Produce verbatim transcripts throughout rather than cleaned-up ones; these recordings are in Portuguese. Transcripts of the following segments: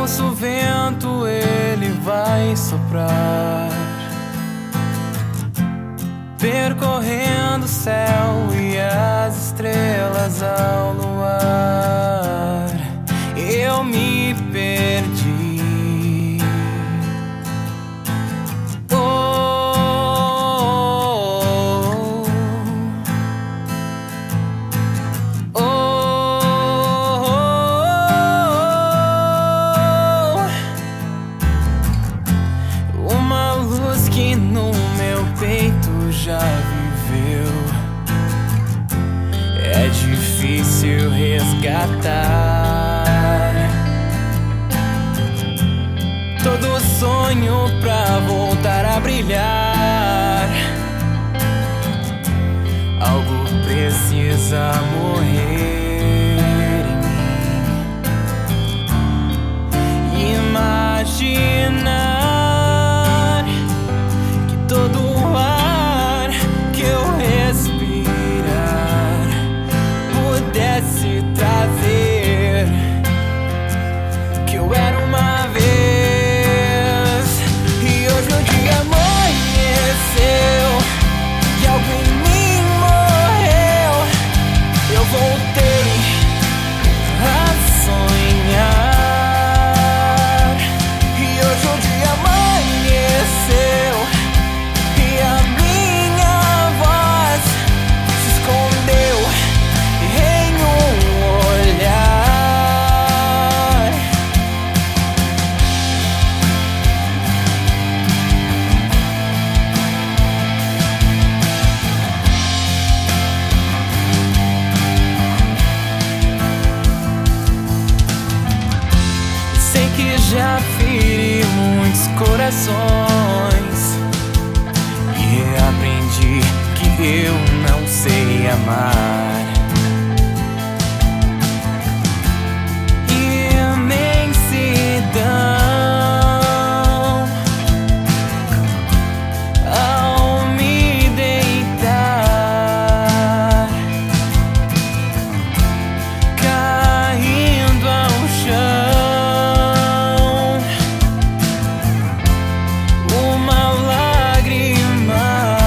nosso vento ele vai soprar, percorrendo o céu e as estrelas ao luar. Eu me perdi. Oh, oh, oh, oh. Uma luz que no meu peito já viveu, é difícil resgatar. Todo sonho pra voltar a brilhar, algo precisa morrer em mim. Imaginar que todo ar que eu respirar pudesse trazer que eu era uma vez. E hoje o dia amanheceu e algo em mim morreu. Eu voltei a sonhar. E hoje o dia amanheceu e a minha voz se escondeu em um olhar. Sei que já feri muitos corações e aprendi que eu não sei amar. Imensidão ao me deitar, caindo ao chão, uma lágrima.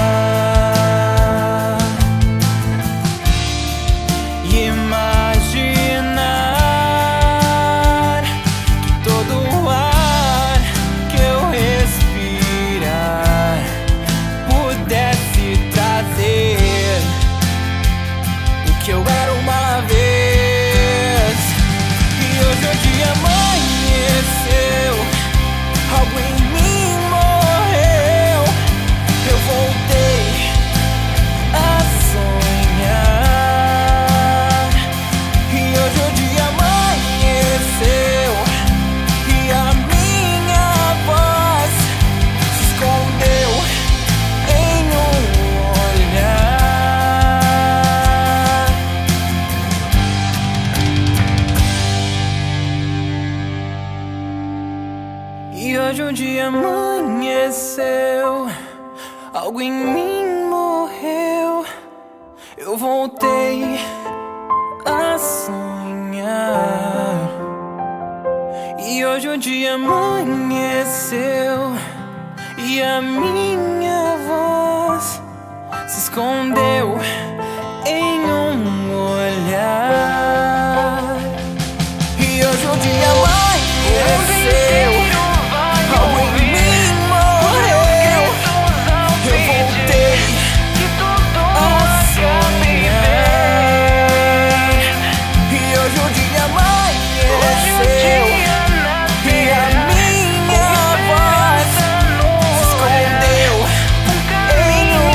Imaginar que todo ar que eu respirar pudesse trazer o que eu era uma vez. E hoje o dia amanheceu, algo em mim morreu. Eu voltei a sonhar. E hoje o dia amanheceu e a minha voz se escondeu em um olhar. E hoje o dia amanheceu, algo em mim morreu. Eu voltei a sonhar. E hoje o dia amanheceu e a minha voz se escondeu em um olhar. E hoje o dia amanheceu, algo em mim morreu. Eu voltei a sonhar. E hoje o dia amanheceu e a minha voz se escondeu em um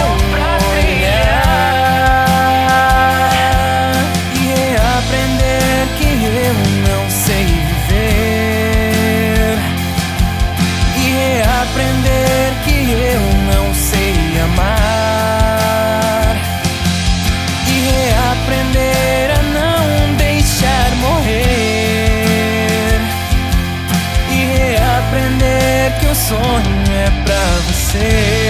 olhar. E reaprender que eu não sei viver, e reaprender que eu não sei amar, e reaprender a não deixar morrer, e reaprender que o sonho é pra você.